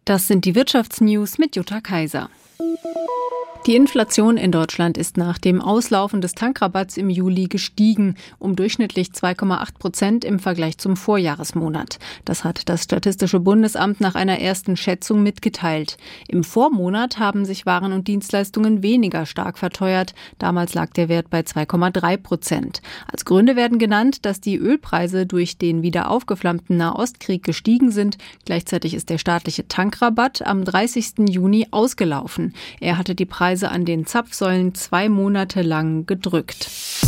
Das sind die Wirtschaftsnews mit Jutta Kaiser. Die Inflation in Deutschland ist nach dem Auslaufen des Tankrabatts im Juli gestiegen, um durchschnittlich 2,8% im Vergleich zum Vorjahresmonat. Das hat das Statistische Bundesamt nach einer ersten Schätzung mitgeteilt. Im Vormonat haben sich Waren und Dienstleistungen weniger stark verteuert. Damals lag der Wert bei 2,3%. Als Gründe werden genannt, dass die Ölpreise durch den wieder aufgeflammten Nahostkrieg gestiegen sind. Gleichzeitig ist der staatliche Tankrabatt am 30. Juni ausgelaufen. Er hatte die Preise an den Zapfsäulen 2 Monate lang gedrückt.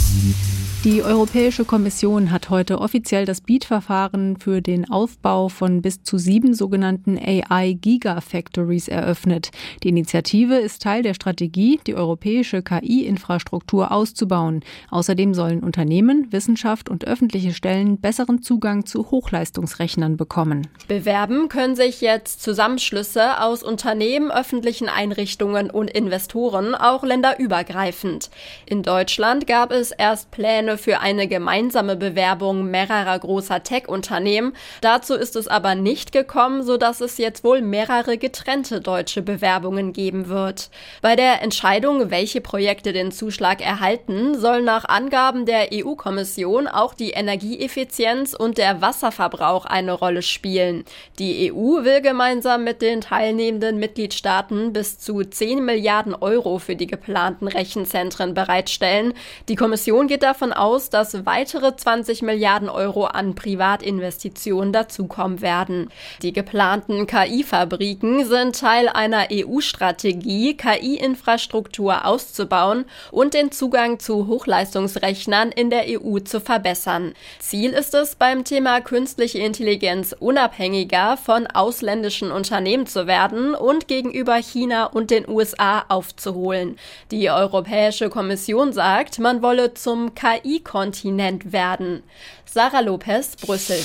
Die Europäische Kommission hat heute offiziell das BEAD-Verfahren für den Aufbau von bis zu 7 sogenannten AI-Gigafactories eröffnet. Die Initiative ist Teil der Strategie, die europäische KI-Infrastruktur auszubauen. Außerdem sollen Unternehmen, Wissenschaft und öffentliche Stellen besseren Zugang zu Hochleistungsrechnern bekommen. Bewerben können sich jetzt Zusammenschlüsse aus Unternehmen, öffentlichen Einrichtungen und Investoren, auch länderübergreifend. In Deutschland gab es erst Pläne für eine gemeinsame Bewerbung mehrerer großer Tech-Unternehmen. Dazu ist es aber nicht gekommen, sodass es jetzt wohl mehrere getrennte deutsche Bewerbungen geben wird. Bei der Entscheidung, welche Projekte den Zuschlag erhalten, soll nach Angaben der EU-Kommission auch die Energieeffizienz und der Wasserverbrauch eine Rolle spielen. Die EU will gemeinsam mit den teilnehmenden Mitgliedstaaten bis zu 10 Milliarden Euro für die geplanten Rechenzentren bereitstellen. Die Kommission geht davon aus, dass weitere 20 Milliarden Euro an Privatinvestitionen dazukommen werden. Die geplanten KI-Fabriken sind Teil einer EU-Strategie, KI-Infrastruktur auszubauen und den Zugang zu Hochleistungsrechnern in der EU zu verbessern. Ziel ist es, beim Thema künstliche Intelligenz unabhängiger von ausländischen Unternehmen zu werden und gegenüber China und den USA aufzuholen. Die Europäische Kommission sagt, man wolle zum KI-Kontinent werden. Sarah Lopez, Brüssel.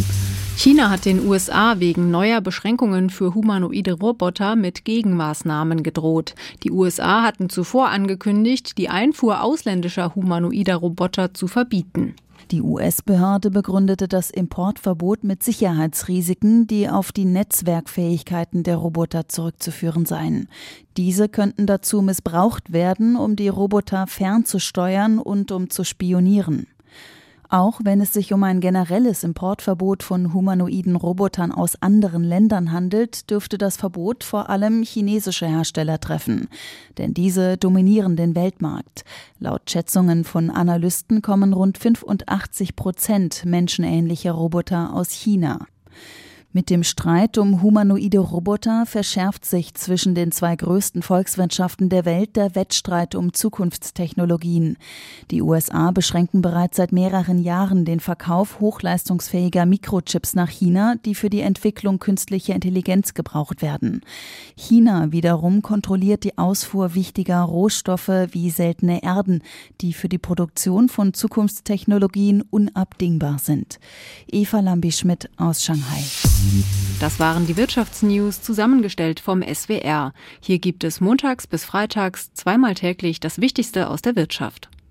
China hat den USA wegen neuer Beschränkungen für humanoide Roboter mit Gegenmaßnahmen gedroht. Die USA hatten zuvor angekündigt, die Einfuhr ausländischer humanoider Roboter zu verbieten. Die US-Behörde begründete das Importverbot mit Sicherheitsrisiken, die auf die Netzwerkfähigkeiten der Roboter zurückzuführen seien. Diese könnten dazu missbraucht werden, um die Roboter fernzusteuern und um zu spionieren. Auch wenn es sich um ein generelles Importverbot von humanoiden Robotern aus anderen Ländern handelt, dürfte das Verbot vor allem chinesische Hersteller treffen. Denn diese dominieren den Weltmarkt. Laut Schätzungen von Analysten kommen rund 85% menschenähnlicher Roboter aus China. Mit dem Streit um humanoide Roboter verschärft sich zwischen den 2 größten Volkswirtschaften der Welt der Wettstreit um Zukunftstechnologien. Die USA beschränken bereits seit mehreren Jahren den Verkauf hochleistungsfähiger Mikrochips nach China, die für die Entwicklung künstlicher Intelligenz gebraucht werden. China wiederum kontrolliert die Ausfuhr wichtiger Rohstoffe wie seltene Erden, die für die Produktion von Zukunftstechnologien unabdingbar sind. Eva Lambi-Schmidt aus Shanghai. Das waren die Wirtschaftsnews, zusammengestellt vom SWR. Hier gibt es montags bis freitags 2-mal täglich das Wichtigste aus der Wirtschaft.